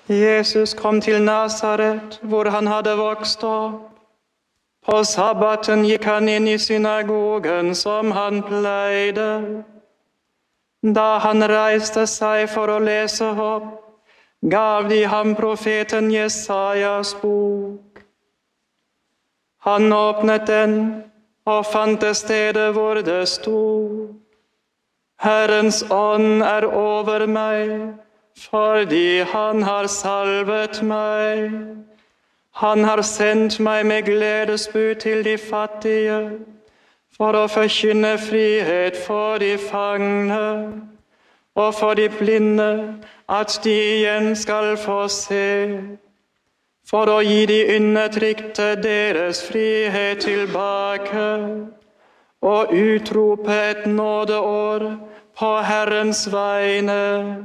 Jesus kom til Nazaret, hvor han hadde vokst opp. På sabbaten gikk han inn i synagogen som han pleide. Da han reiste seg for å lese opp, gav de ham profeten Jesajas bok. Han åpnet den og fant det stedet hvor det stod: Herrens ånd er over meg, fordi han har salvet meg. Han har sendt meg med gledesbud til de fattige, for å forkynne frihet for de fangne, og for de blinde at de igjen skal få se, for å gi de undertrykte deres frihet tilbake, og utrope et nådeår på Herrens vegne.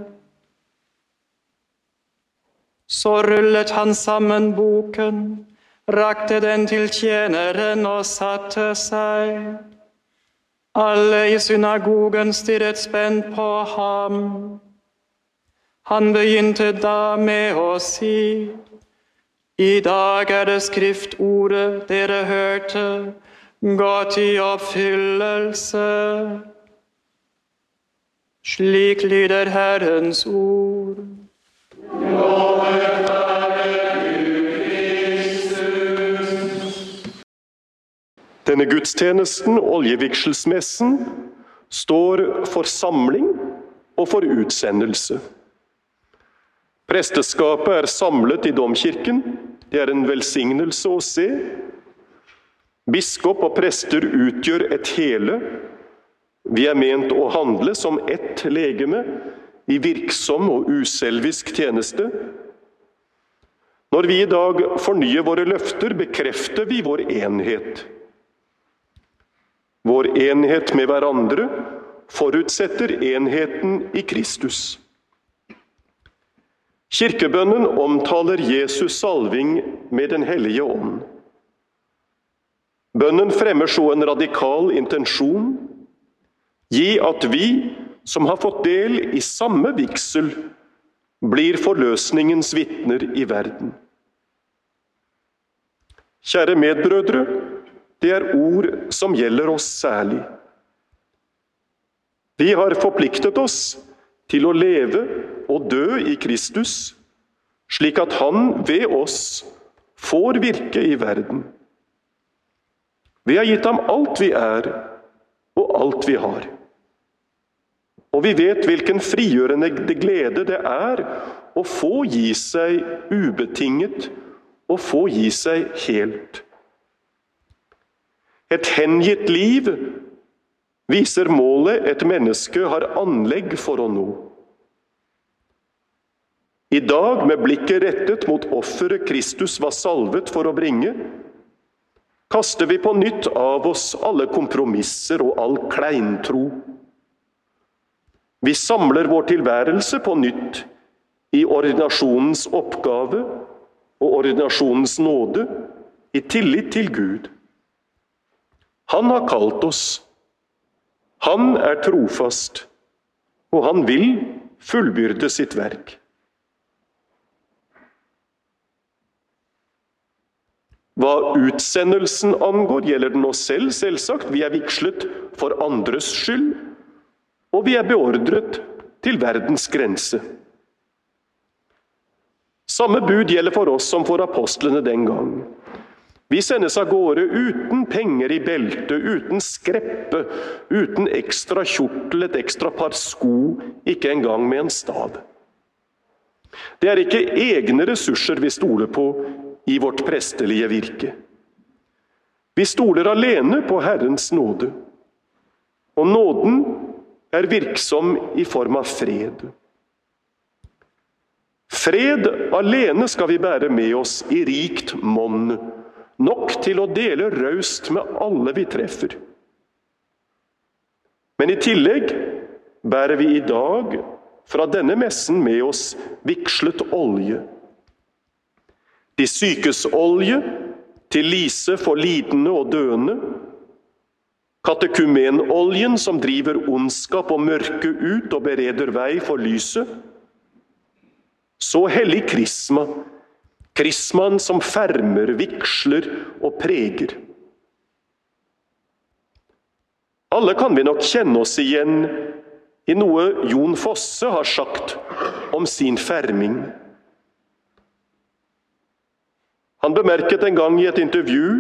Så rullet han sammen boken, rakte den til tjeneren og satte seg. Alle i synagogen stirret spent på ham. Han begynte da med å si: I dag er det skriftordet dere hørte, gått i oppfyllelse. Slik lyder Herrens ord. Denne gudstjenesten, oljevigselsmessen, står for samling og for utsendelse. Presteskapet er samlet i domkirken. Det er en velsignelse å se. Biskop og prester utgjør et hele. Vi er ment å handle som ett legeme i virksom og uselvisk tjeneste. Når vi i dag fornyer våre løfter, bekrefter vi vår enhet. Vår enhet med hverandre forutsetter enheten i Kristus. Kirkebønnen omtaler Jesus salving med Den hellige ånd. Bønnen fremmer så en radikal intensjon: gi at vi, som har fått del i samme vigsel, blir forløsningens vitner i verden. Kjære medbrødre, det er ord som gjelder oss særlig. Vi har forpliktet oss til å leve og dø i Kristus, slik at han ved oss får virke i verden. Vi har gitt ham alt vi er, og alt vi har. Og vi vet hvilken frigjørende glede det er å få gi seg ubetinget, og få gi seg helt. Et hengitt liv viser målet et menneske har anlegg for å nå. I dag, med blikket rettet mot offeret Kristus var salvet for å bringe, kaster vi på nytt av oss alle kompromisser og all kleintro. Vi samler vår tilværelse på nytt i ordinasjonens oppgave og ordinasjonens nåde, i tillit til Gud. Han har kalt oss. Han er trofast, og han vil fullbyrde sitt verk. Hva utsendelsen angår, gjelder den oss selv, selvsagt. Vi er vigslet for andres skyld, og vi er beordret til verdens grense. Samme bud gjelder for oss som for apostlene den gang. Vi sendes av gårde uten penger i beltet, uten skreppe, uten ekstra kjortel, et ekstra par sko, ikke engang med en stav. Det er ikke egne ressurser vi stoler på i vårt prestelige virke. Vi stoler alene på Herrens nåde, og nåden er virksom i form av fred. Fred alene skal vi bære med oss i rikt monn, nok til å dele raust med alle vi treffer. Men i tillegg bærer vi i dag fra denne messen med oss vigslet olje. De sykes olje til lise for lidende og døende, katekumenoljen som driver ondskap og mørke ut og bereder vei for lyset, Så hellig krisma, krismaen som fermer, vigsler og preger. Alle kan vi nok kjenne oss igjen i noe Jon Fosse har sagt om sin ferming. Han bemerket en gang i et intervju: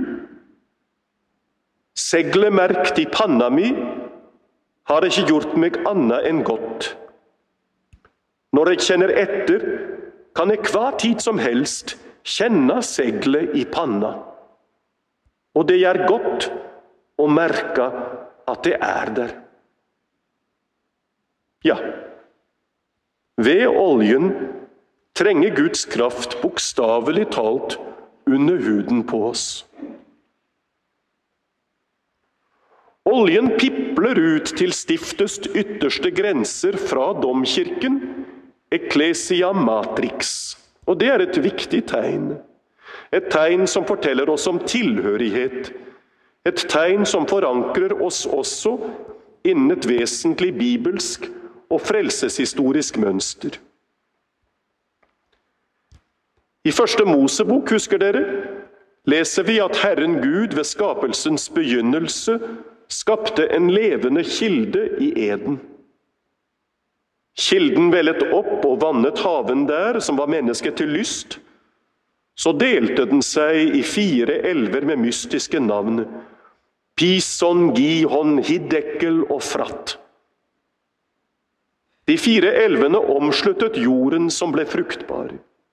«Seglet merkt i panna mi har ikke gjort meg annet enn godt. Når jeg kjenner etter, kan jeg hva tid som helst kjenne seglet i panna. Og det gjør godt å merke at det er der.» Ja, ved oljen trenger Guds kraft bokstavelig talt under huden på oss. Oljen pipler ut til stiftets ytterste grenser fra domkirken, Ecclesia Matrix. Og det er et viktig tegn. Et tegn som forteller oss om tilhørighet. Et tegn som forankrer oss også innen et vesentlig bibelsk og frelseshistorisk mønster. I første Mosebok, husker dere, leser vi at Herren Gud ved skapelsens begynnelse skapte en levende kilde i Eden. Kilden vellet opp og vannet haven der, som var mennesket til lyst. Så delte den seg i 4 elver med mystiske navn: Pison, Gihon, Hiddekel og Frat. De 4 elvene omsluttet jorden som ble fruktbar.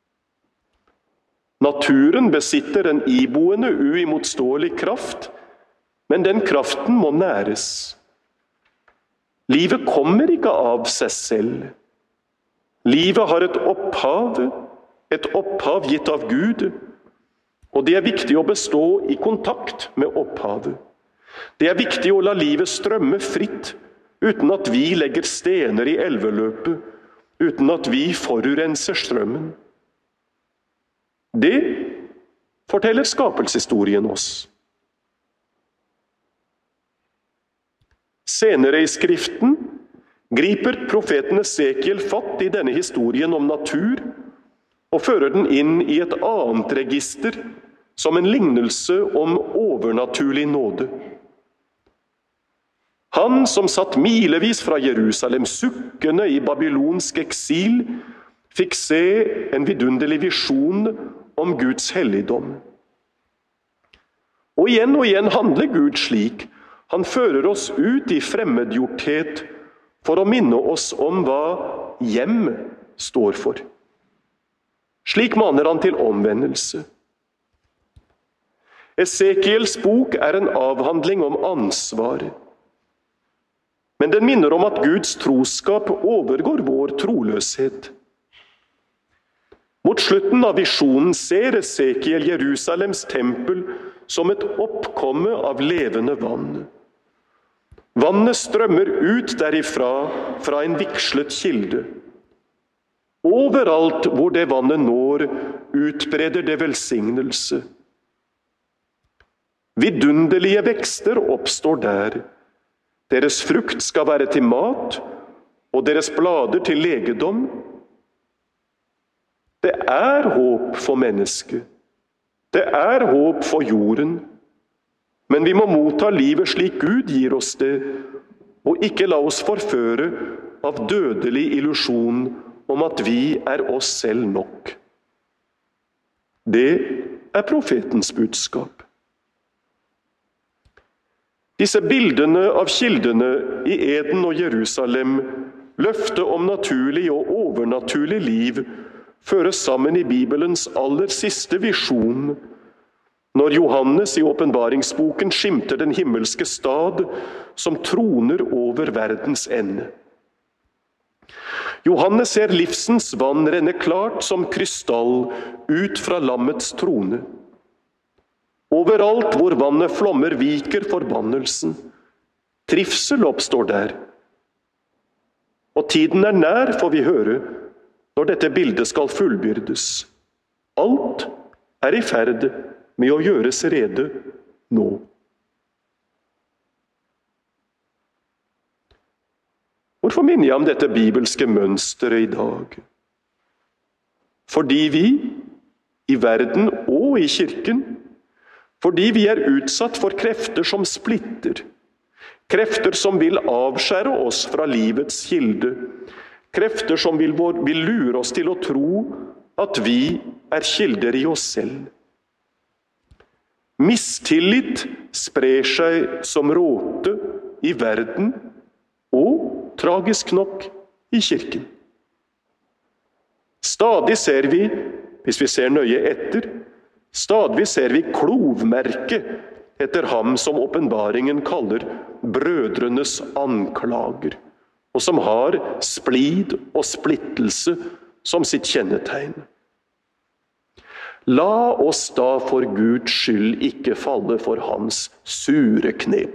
Naturen besitter en iboende, uimotståelig kraft, men den kraften må næres. Livet kommer ikke av seg selv. Livet har et opphav gitt av Gud, og det er viktig å bestå i kontakt med opphavet. Det er viktig å la livet strømme fritt, uten at vi legger stener i elveløpet, uten at vi forurenser strømmen. Det forteller skapelseshistorien oss. Senere i Skriften griper profeten Esekiel fatt i denne historien om natur og fører den inn i et annet register som en lignelse om overnaturlig nåde. Han som satt milevis fra Jerusalem sukkende i babylonsk eksil, fikk se en vidunderlig visjon om Guds helligdom. Og igjen handler Gud slik. Han fører oss ut i fremmedgjorthet for å minne oss om hva hjem står for. Slik maner han til omvendelse. Esekiels bok er en avhandling om ansvar. Men den minner om at Guds troskap overgår vår troløshet. Mot slutten av visjonen ser Esekiel Jerusalems tempel som et oppkomme av levende vann. Vannet strømmer ut derifra fra en vigslet kilde. Overalt hvor det vannet når, utbreder det velsignelse. Vidunderlige vekster oppstår der. Deres frukt skal være til mat, og deres blader til legedom. Det er håp for mennesket. Det er håp for jorden. Men vi må motta livet slik Gud gir oss det, og ikke la oss forføre av dødelig illusjon om at vi er oss selv nok. Det er profetens budskap. Disse bildene av kildene i Eden og Jerusalem, løftet om naturlig og overnaturlig liv, føres sammen i Bibelens aller siste visjon, når Johannes i åpenbaringsboken skimter den himmelske stad som troner over verdens ende. Johannes ser livsens vann renne klart som krystall ut fra lammets trone. Overalt hvor vannet flommer viker forbannelsen. Trivsel oppstår der. Og tiden er nær, får vi høre, når dette bildet skal fullbyrdes. Alt er i ferd med å gjøres rede nå. Hvorfor minner jeg om dette bibelske mønsteret i dag? Fordi vi, i verden og i kirken, fordi vi er utsatt for krefter som splitter, krefter som vil avskjære oss fra livets kilde, krefter som vil lure oss til å tro at vi er kilder i oss selv. Mistillit sprer seg som råte i verden og, tragisk nok, i kirken. Stadig ser vi, hvis vi ser nøye etter, stadig ser vi klovmerket etter ham som åpenbaringen kaller brødrenes anklager, og som har splid og splittelse som sitt kjennetegn. La oss da for Guds skyld ikke falle for hans sure knep.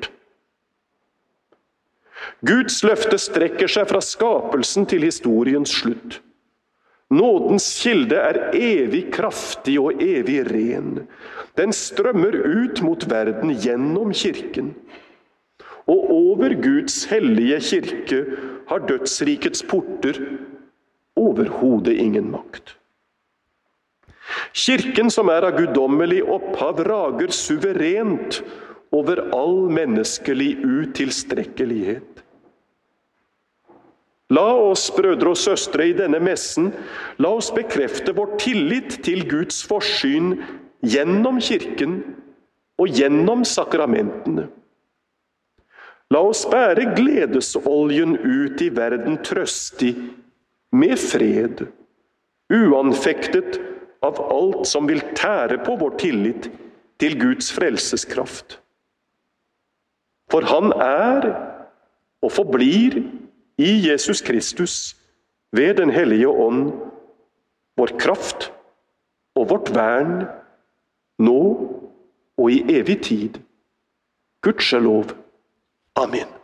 Guds løfte strekker seg fra skapelsen til historiens slutt. Nådens kilde er evig kraftig og evig ren. Den strømmer ut mot verden gjennom kirken. Og over Guds hellige kirke har dødsrikets porter overhodet ingen makt. Kirken som er av guddommelig opphav rager suverent over all menneskelig utilstrekkelighet. La oss, brødre og søstre, i denne messen, la oss bekrefte vår tillit til Guds forsyn gjennom kirken og gjennom sakramentene. La oss bære gledesoljen ut i verden trøstig, med fred, uanfektet av alt som vil tære på vår tillit til Guds frelseskraft. For han er og forblir i Jesus Kristus ved den hellige ånd vår kraft og vårt vern nå og i evig tid. Gudskelov. Amen.